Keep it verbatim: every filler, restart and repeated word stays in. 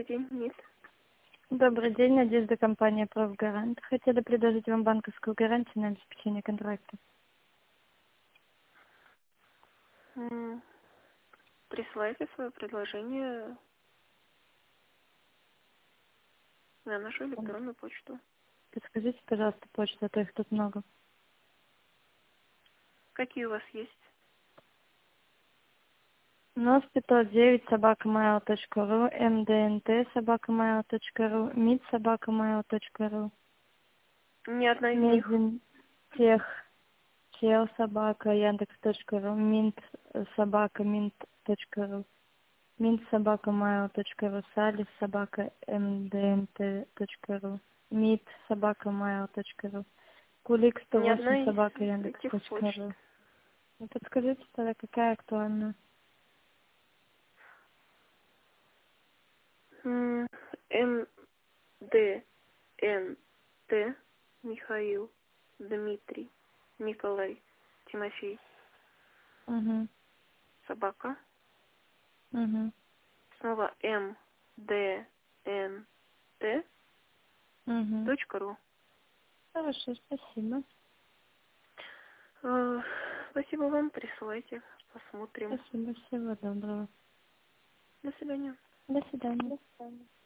День, нет. Добрый день, Надежда, компания «Профгарант». Хотели предложить вам банковскую гарантию на обеспечение контракта. М, Присылайте свое предложение на нашу электронную почту. Подскажите, пожалуйста, почту, а то их тут много. Какие у вас есть? нос пятьсот девять собака mail точка ру, мднт собака mail точка ру, мид собака mail точка ру, Ни одна из них. медин тех тел собака яндекс точка ру, минт собака минт точка ру, минт собака mail точка ру, салис собака мднт точка ру, мид собака mail точка ру, кулик сто Ни восемь одна из собака яндекс этих точка почт. ру. Ну, подскажите тогда, какая актуальна? М, М Д Н Т Михаил Дмитрий Николай Тимофей Угу, собака. угу, Снова М Д Н Т угу. точка ру. Хорошо, спасибо. Э, Спасибо вам, присылайте, посмотрим. Спасибо, всего доброго. До свидания. До свидания.